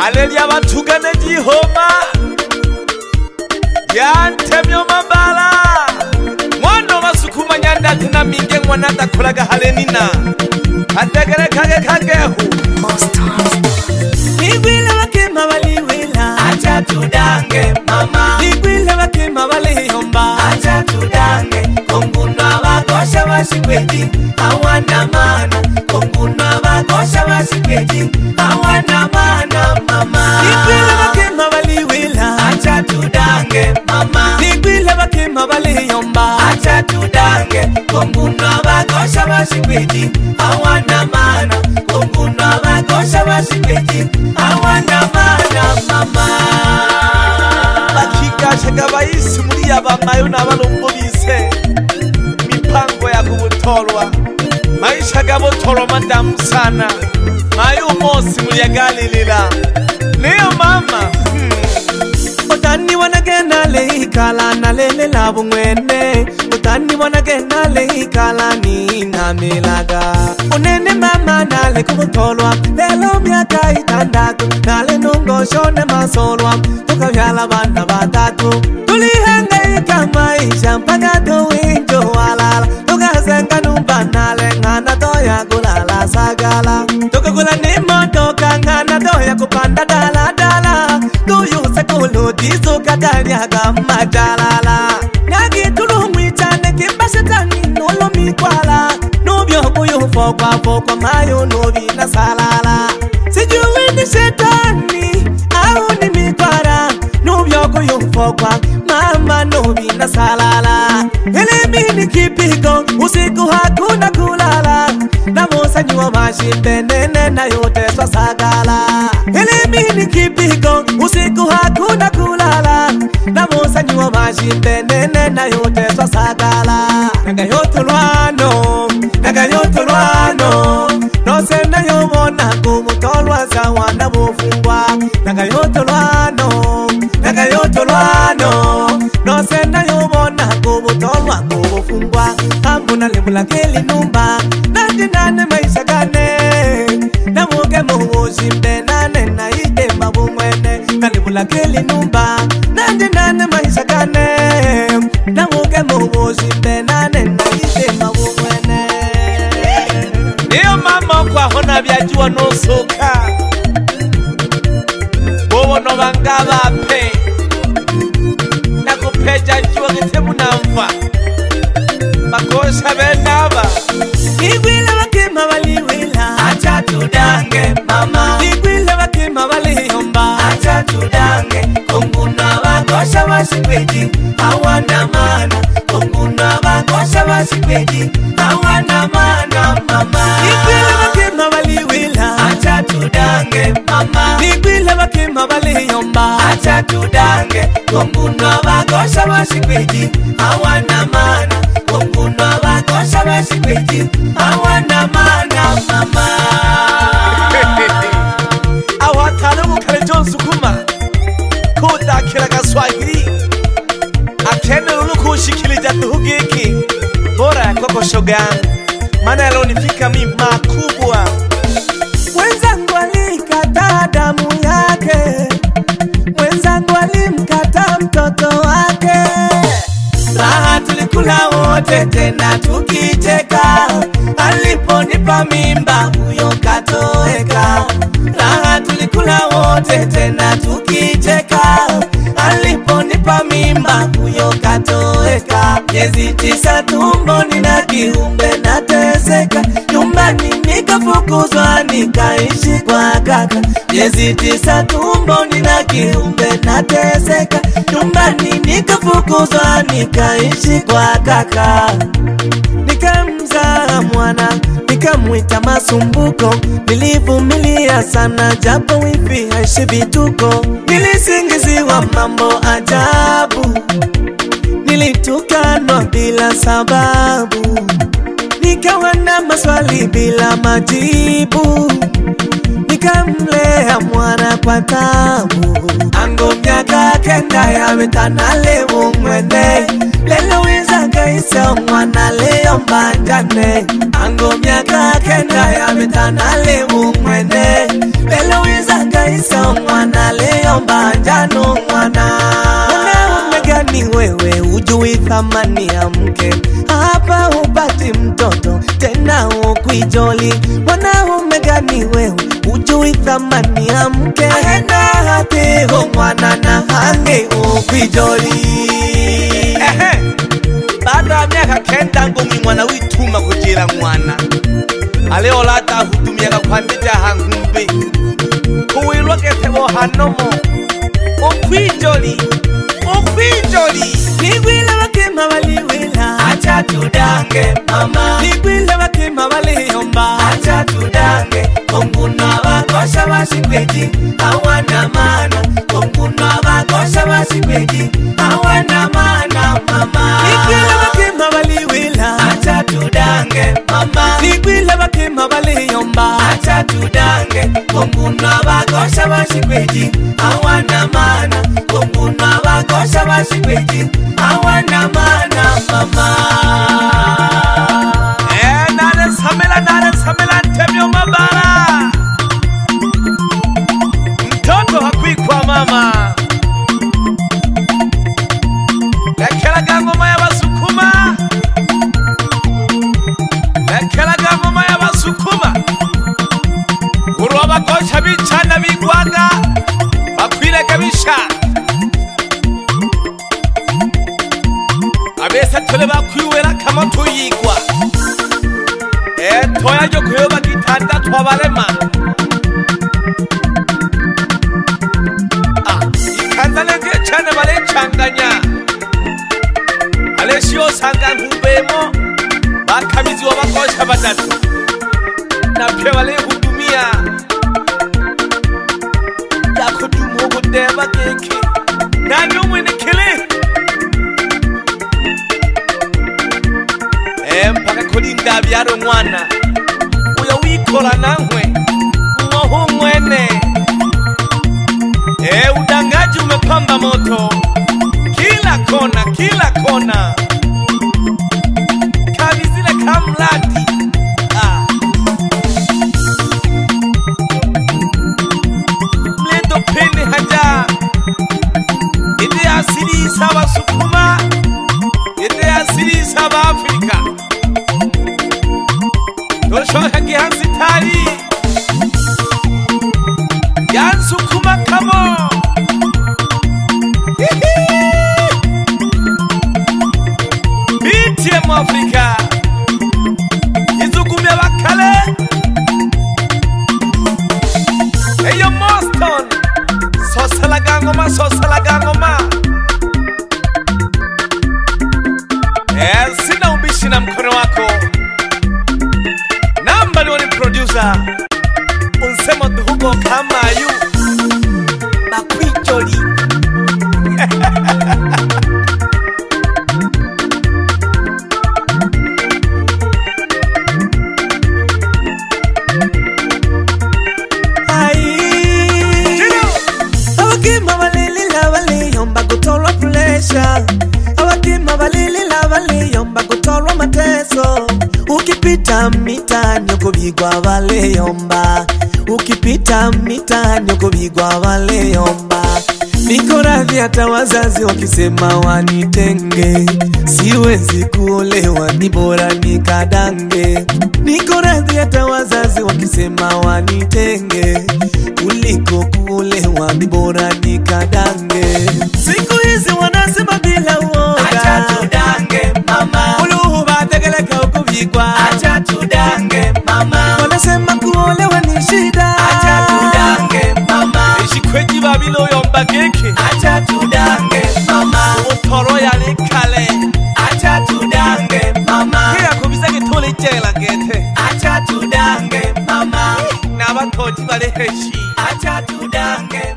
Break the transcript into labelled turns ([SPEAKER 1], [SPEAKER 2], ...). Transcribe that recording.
[SPEAKER 1] Haleluya batugane Jehova yantemyo mabala mwana basukuma nyanda tina minge mwana dakolaga halenina ategere kagehu Nigwile wakema waliwila acha tudange mama Nigwile wakema walihomba acha tudange Konguna bagosha washikweji awana mana Konguna bagosha washikweji awana mana mama Nigwile wakema waliwila acha tudange mama Nigwile wakema walihomba acha tudange Konguna bagosha washikweji awana mana Konguna bagosha washikweji awana mana mama Bakikasha gabayisi muri abamayo n'abalombo bise mipango ya kubutolwa maisha gabotolwa madamu sana mayo mosi muri ya Galilila leo mama Otani wanagena leikala na lele labu mwene Otani wanagena leikala ni namilaga Unene mama nale kubutolwa Lelo miaka itandatu Nale nungo shone masolwa Tukavyala banda batatu Tulihangaika maisha mpaka tuwinjo walala Tukazenga numba nale ngana toya kulala sagala Tukakula nimo toka ngana toya kupanda dala dala Tuyuse kulutizo kakaryaga majalala Nyagi tulumwichane kimbashetani nolo mikwala Nubyo kuyo fokwa mayo nobi na salala Sijui ni shetani au ni mikwara Nubyo kuyo fokwa mama nobi na salala Elimi ni kipigo usiku hakuna kulala Na mosa nyua mashimbe nene na yote swa sagala Elimi ni kipigo usiku hakuna kulala Na mosa nyua mashimbe nene na yote swa sagala Naga yotolwano No senda yomona kumutolwa za wana bufungwa Naga yotolwano No senda yomona kumutolwa kubufungwa Ambuna lemula keli numba Nandi nane maisha gane Na muge muhushimbe nane na ike mabu mwene Kalimula keli numba Nandi nane maisha gane Na muge muhushimbe nane na ike mabu mwene Niyo mama kwa hona vyajua nosoka Bobo no bangaba pe Nakupeja jua kitemu na mfa Makosha benaba Nigwile wakema waliwila acha tudange mama Nigwile wakema walihomba acha tudange Konguna bagosha washikweji awana mana Konguna bagosha washikweji awana mana mama Nigwile wakema waliwila acha tudange mama Nigwile wakema walihomba acha tudange Konguna bagosha washikweji awana mana Konguna bagosha washikweji awana mana mama Awatalo mukale John Sukuma Kuda kila Kiswahili Akene ulukushikilija tuhugiki Bora kwako shogan Mana leo nifika mimi makubwa Mwenzangu alikata damu yake Mwenzangu alimkata mtoto wake Raha tulikula wote tena tukicheka Aliponipa mimba huyo katoeka Raha tulikula wote tena tukicheka Aliponipa mimba huyo katoeka Miezi 9 tumboni na kiumbe nateseka Nyumbani nikafukuzwa nikaishi kwa kaka Miezi 9 tumboni na kiumbe nateseka Nyumbani nikafukuzwa nikaishi kwa kaka Nikamzaa mwana nikamwita Masumbuko Nilivumilia sana japo wifi haishi vituko Nilisingiziwa mambo ajabu Nilitukanwa bila sababu Nikawa na maswali bila majibu Nikamlea mwana kwa tabu Ango miaka kenda ya metanale umwene Lelo wiza kaisa mwana leo mbanjane Ango miaka kenda ya metanale umwene Lelo wiza kaisa mwana
[SPEAKER 2] thamani ya mke. Hapa upati mtoto tena ukwijoli. Mwanaume gani wewe ujui thamani ya mke? Aenda hati mwana na hange ukwijoli.
[SPEAKER 1] Baada ya miaka kenda ngomwi mwana wituma kujira mwana. Aleolata hutumiaga kwa ndija hangumbi. Kuwilwa ketebo hanomo. Ukwijoli. Ukwijoli.
[SPEAKER 2] Nigwile wakema waliwila,
[SPEAKER 1] acha tudange mama.
[SPEAKER 2] nigwile wakema waliyomba,
[SPEAKER 1] Acha tudange. Konguna wakosha wasikweji hawana maana. Konguna wakosha wasikweji hawana maana mama.
[SPEAKER 2] nigwile wakema waliwila,
[SPEAKER 1] Acha tudange mama.
[SPEAKER 2] nigwile wakema waliyomba,
[SPEAKER 1] Acha tudange. Konguna wakosha wasikweji hawana maana. Konguna wakosha wasikweji hawana maana mama. Nare samela ntemyo mabara. Mtoto hakuikwa mama. Lekelaga ngoma ya Basukuma. Lekelaga ngoma ya Basukuma. Urwa bakosha bicana bigwaga. Bakwirega bisha. Abese tole bakwiwera kama tuyigwa. Toya jo kuyoba gitanda twabalema. Ikanza nenge cyane balecanganya. Aleshiyo sanga nkubemo bakamizi wabakosha batatu. Na pye bale hudumia. Yakudumu kudeba keke. Nani umwene kile? Mpaka kulinda byaro mwana. Uya wikora nawe mwoho mwene. Udangaji umepamba moto kila kona, kila kona. Kabizile kamlati. Mleto pene haja. Ide asili sawa Sukuma. Ide asili sawa Afrika. Doshoka gihansi tari. Yansukuma kamo. BTM Afrika. Izukumya bakale. Eyo Moston. Sosalaga ngoma, sosalaga ngoma. Sina ubishi na mkono wako. Namba ni producer. Unsema dhugo kama yu. Bakwijoli.
[SPEAKER 2] awakema walilila waliyomba kutolwa pressure, awakema walilila waliyomba kutolwa mateso. Ukipita mitani ukubigwa waliyomba, ukipita mitani ukubigwa waliyomba. Niko radhi hata wazazi wakisema wanitenge, siwezi kuolewa ni bora nikadange. Niko radhi hata wazazi wakisema wanitenge, kuliko kuolewa ni bora nikadange. Siku hizi wanasema bila uoga,
[SPEAKER 1] Acha tudange mama.
[SPEAKER 2] uluhu bategeleka ukubigwa.
[SPEAKER 1] Acha tudange mama.
[SPEAKER 2] Wanasema kuolewa ni shida.
[SPEAKER 1] Acha tudange mama. Ishikweji babilo yomba keke. Acha tudange mama. Utoro yali kale. Acha tudange mama. Kira kubiza kitole jela gete. Acha tudange mama. Nabatoji bale heshi. Acha tudange